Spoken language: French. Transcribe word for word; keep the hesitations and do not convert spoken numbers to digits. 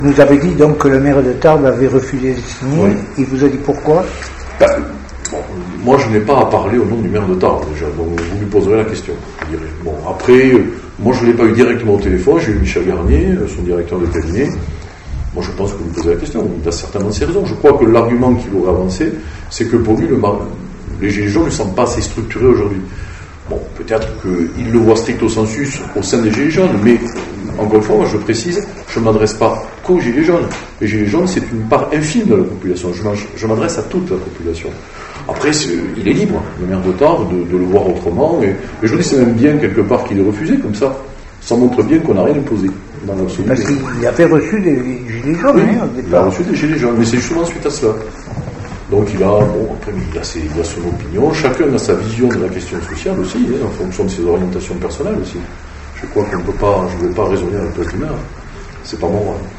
Vous avez dit donc que le maire de Tarbes avait refusé de signer. Oui. Il vous a dit pourquoi? ben, bon, Moi, je n'ai pas à parler au nom du maire de Tarbes, déjà, donc vous lui poserez la question. Je dirais. Bon, après, moi, je ne l'ai pas eu directement au téléphone, j'ai eu Michel Garnier, son directeur de cabinet. Moi, je pense que vous lui posez la question. Il a certainement ses raisons. Je crois que l'argument qu'il aurait avancé, c'est que pour lui, le mar... les Gilets jaunes ne sont pas assez structurés aujourd'hui. Bon, peut-être qu'il le voit stricto sensus au sein des Gilets jaunes, mais encore une fois, moi je précise, je ne m'adresse pas qu'aux Gilets jaunes. Les Gilets jaunes, c'est une part infime de la population. Je m'adresse à toute la population. Après, c'est, il est libre, le maire de Tarbes, de, de le voir autrement. Et, et je vous dis, c'est même bien quelque part qu'il ait refusé comme ça. Ça montre bien qu'on n'a rien imposé dans l'absolu. Parce qu'il avait reçu des Gilets jaunes, oui, hein, au départ. Il a reçu des Gilets jaunes, mais c'est justement suite à cela. Donc il a, bon, après, il a, ses, il a son opinion, chacun a sa vision de la question sociale aussi, hein, en fonction de ses orientations personnelles aussi. Je crois qu'on ne peut pas, je ne vais pas raisonner avec le maire, c'est pas mon rôle.